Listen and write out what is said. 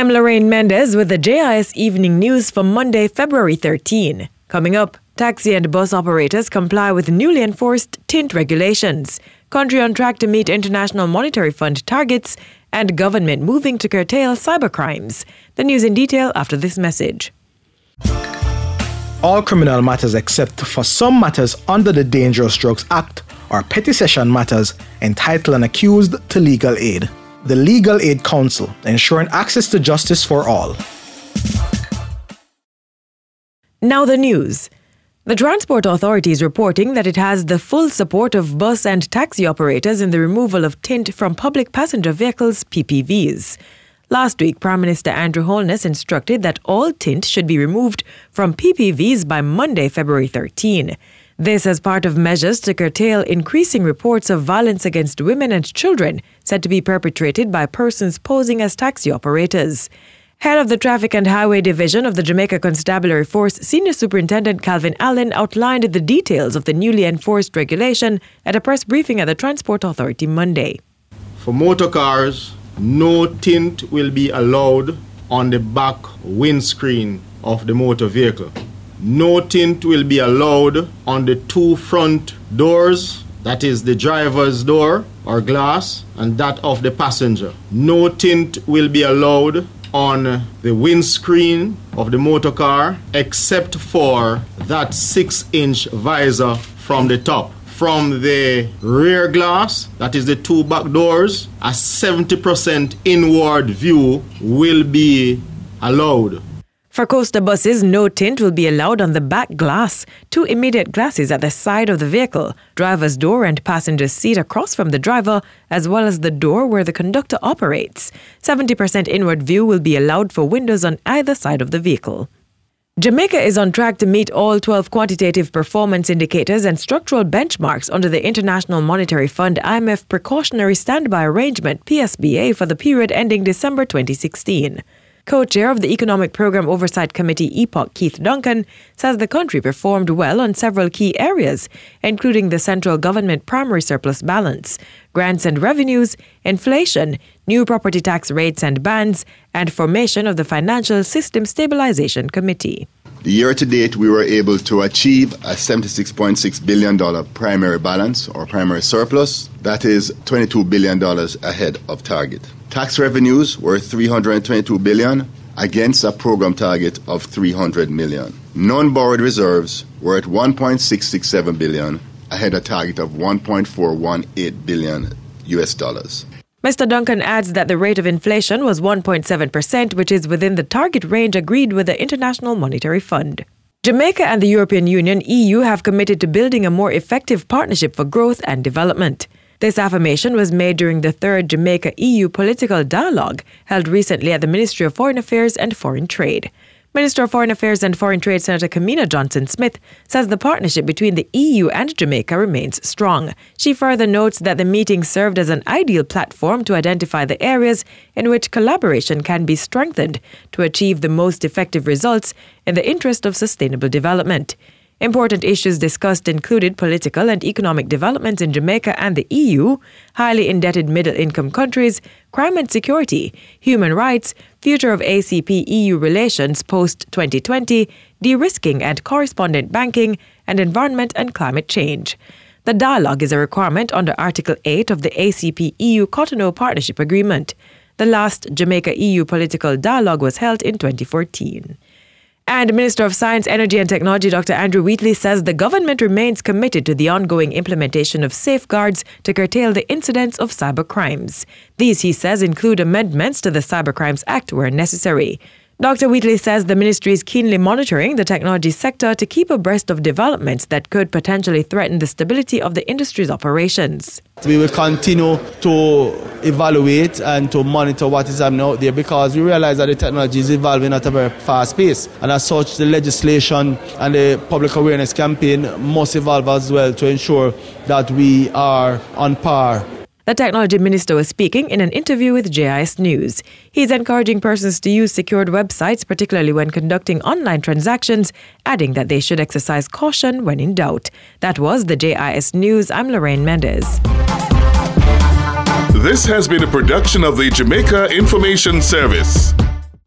I'm Lorraine Mendez with the JIS Evening News for Monday, February 13. Coming up, taxi and bus operators comply with newly enforced tint regulations. Country on track to meet International Monetary Fund targets, and government moving to curtail cybercrimes. The news in detail after this message. All criminal matters except for some matters under the Dangerous Drugs Act are petty session matters entitle an accused to legal aid. The Legal Aid Council, ensuring access to justice for all. Now the news. The Transport Authority is reporting that it has the full support of bus and taxi operators in the removal of tint from public passenger vehicles, PPVs. Last week, Prime Minister Andrew Holness instructed that all tint should be removed from PPVs by Monday, February 13. This as part of measures to curtail increasing reports of violence against women and children said to be perpetrated by persons posing as taxi operators. Head of the Traffic and Highway Division of the Jamaica Constabulary Force, Senior Superintendent Calvin Allen, outlined the details of the newly enforced regulation at a press briefing at the Transport Authority Monday. For motor cars, no tint will be allowed on the back windscreen of the motor vehicle. No tint will be allowed on the two front doors, that is the driver's door or glass, and that of the passenger. No tint will be allowed on the windscreen of the motor car except for that 6-inch visor from the top. From the rear glass, that is the two back doors, a 70% inward view will be allowed. For coaster buses, no tint will be allowed on the back glass, two immediate glasses at the side of the vehicle, driver's door and passenger's seat across from the driver, as well as the door where the conductor operates. 70% inward view will be allowed for windows on either side of the vehicle. Jamaica is on track to meet all 12 quantitative performance indicators and structural benchmarks under the International Monetary Fund IMF Precautionary Standby Arrangement PSBA for the period ending December 2016. Co-chair of the Economic Program Oversight Committee, EPOC, Keith Duncan, says the country performed well on several key areas, including the central government primary surplus balance, grants and revenues, inflation, new property tax rates and bans, and formation of the Financial System Stabilization Committee. The year to date, we were able to achieve a $76.6 billion primary balance or primary surplus. That is $22 billion ahead of target. Tax revenues were $322 billion against a program target of $300 million. Non-borrowed reserves were at $1.667 billion ahead of target of $1.418 billion US dollars. Mr. Duncan adds that the rate of inflation was 1.7%, which is within the target range agreed with the International Monetary Fund. Jamaica and the European Union, EU, have committed to building a more effective partnership for growth and development. This affirmation was made during the third Jamaica-EU political dialogue held recently at the Ministry of Foreign Affairs and Foreign Trade. Minister of Foreign Affairs and Foreign Trade Senator Kamina Johnson-Smith says the partnership between the EU and Jamaica remains strong. She further notes that the meeting served as an ideal platform to identify the areas in which collaboration can be strengthened to achieve the most effective results in the interest of sustainable development. Important issues discussed included political and economic developments in Jamaica and the EU, highly indebted middle-income countries, crime and security, human rights, future of ACP-EU relations post-2020, de-risking and correspondent banking, and environment and climate change. The dialogue is a requirement under Article 8 of the ACP-EU Cotonou Partnership Agreement. The last Jamaica-EU political dialogue was held in 2014. And Minister of Science, Energy and Technology Dr. Andrew Wheatley says the government remains committed to the ongoing implementation of safeguards to curtail the incidence of cybercrimes. These, he says, include amendments to the Cybercrimes Act where necessary. Dr. Wheatley says the ministry is keenly monitoring the technology sector to keep abreast of developments that could potentially threaten the stability of the industry's operations. We will continue to evaluate and to monitor what is happening out there because we realize that the technology is evolving at a very fast pace. And as such, the legislation and the public awareness campaign must evolve as well to ensure that we are on par. The Technology Minister was speaking in an interview with JIS News. He is encouraging persons to use secured websites, particularly when conducting online transactions, adding that they should exercise caution when in doubt. That was the JIS News. I'm Lorraine Mendez. This has been a production of the Jamaica Information Service.